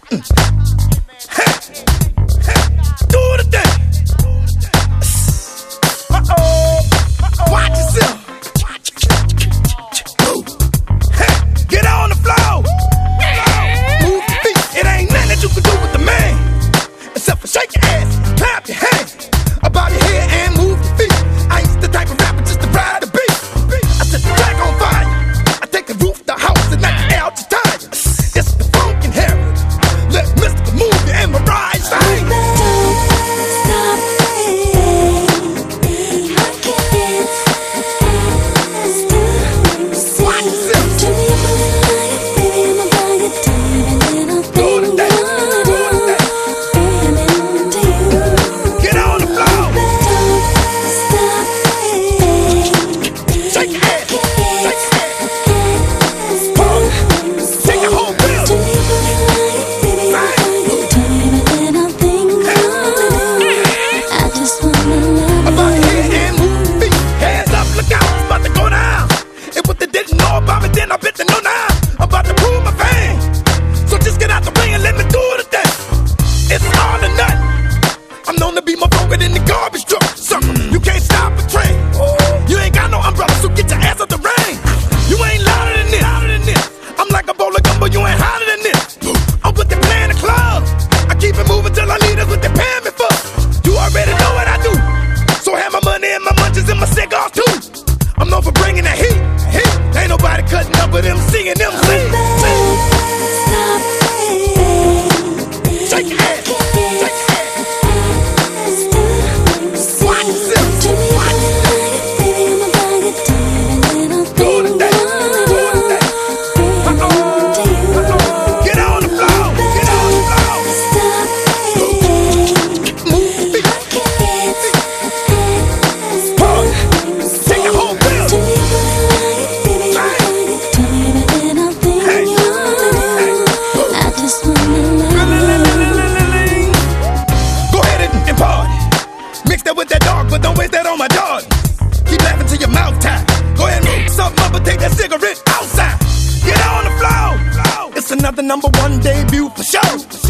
Hey, do the thing. Watch yourself. Hey, get on the floor. Move your feet. It ain't nothing that you can do with the man, except for shake your ass, clap your hands, bob your head and move your feet. I ain't the type of rapper just to ride the beat. I set the track on fire. I take the roof, the house, and knock it out your tires. It's the funkin' Harris. Let Mr. Move you and Mariah sing. Then I bet they know now. I'm about to prove my fame. So just get out the ring and let me do the thing. It's all or nothing. I'm known to be more vulgar than the garbage truck. Sucker, you can't stop a train. You ain't got no umbrella, so get your ass out the rain. You ain't louder than this. I'm like a bowl of gumbo, you ain't hotter than this. I'm what they play in the club. I keep it moving till I need us what they paying me for. You already know what I do. So have my money and my munchies and my cigars too. I'm known for bringing the heat. Ain't nobody cutting up with them singing them sing. Stop. Shake your ass. Watch yourself. Do the thing. Get on the floor. Move your feet. Take the whole wheel. With that dog, but don't waste that on my dog. Keep laughing till your mouth tied. Go ahead and move something up and take that cigarette outside. Get on the floor. It's another #1 debut for sure.